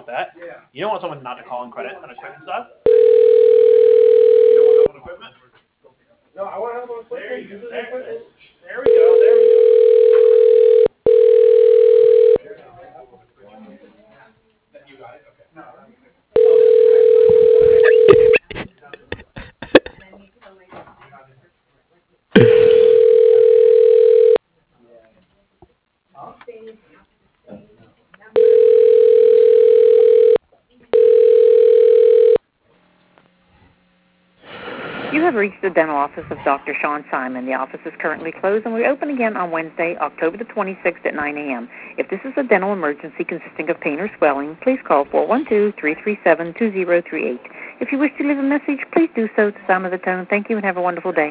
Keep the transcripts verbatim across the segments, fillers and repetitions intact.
that. You don't want someone not to call in credit on equipment stuff. You don't want help on equipment? No, I want help on equipment. There you go. There, equipment. There we go. There we go. You got it? Okay. No, You have reached the dental office of Doctor Sean Simon. The office is currently closed and we open again on Wednesday, October the twenty-sixth at nine a.m. If this is a dental emergency consisting of pain or swelling, please call four one two, three three seven, two zero three eight. If you wish to leave a message, please do so at the sound of the tone. Thank you and have a wonderful day.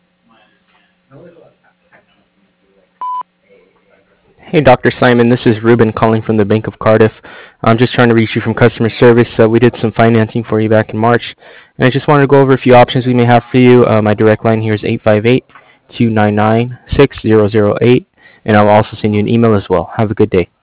Hey, Doctor Simon, this is Ruben calling from the Bank of Cardiff. I'm just trying to reach you from customer service. Uh, we did some financing for you back in March, and I just wanted to go over a few options we may have for you. Uh, my direct line here is eight five eight, two nine nine, six zero zero eight, and I'll also send you an email as well. Have a good day.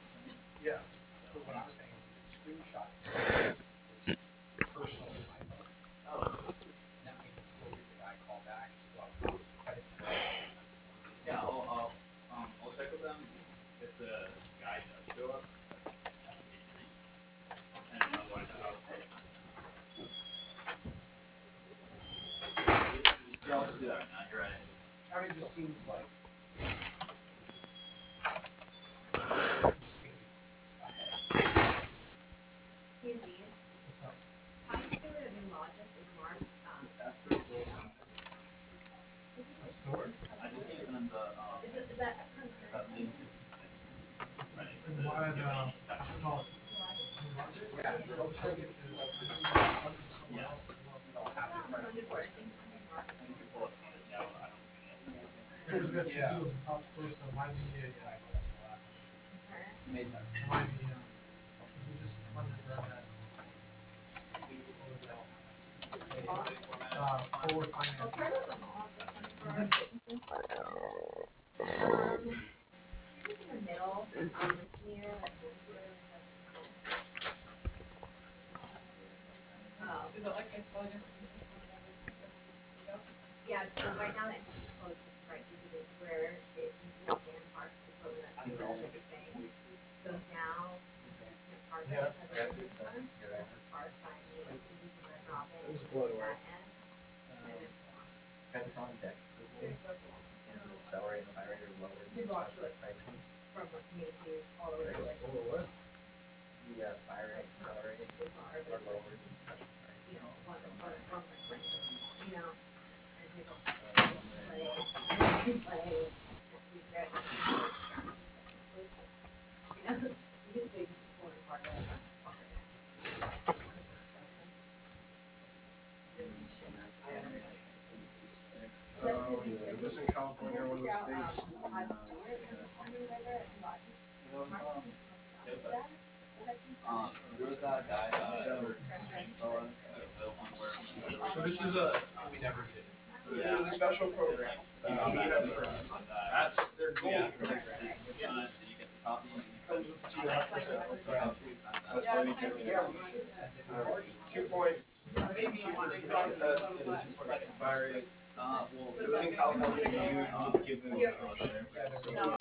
So this is a we never did. So this is a special program. Uh, we have that's their goal program. Yeah. Comes with two and a half percent upfront. That's why we do it. Two point maybe two percent test and two point expiry. Uh, well, it was in California. You need to give them a motion. So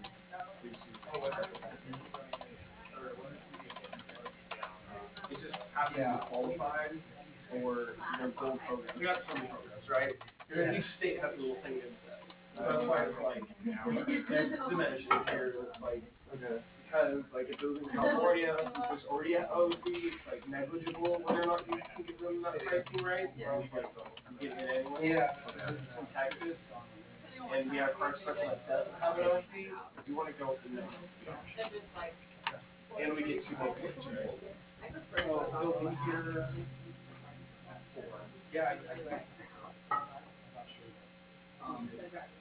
you just have to be qualified for their gold program. We got so many programs, right? Your each state has a little thing it says. So that's why it's like it's diminished here. It's like okay. Because like if it was in California, since there's already at O C, it's like negligible whether or not you can give them that pricing right. Whereas like I'm getting it anyway. Yeah. This is in Texas, and we have a card special that doesn't have an O C. We want to go with the no O C option. And we get two more points, right? So built in here. Four. Yeah, I, I think. Um,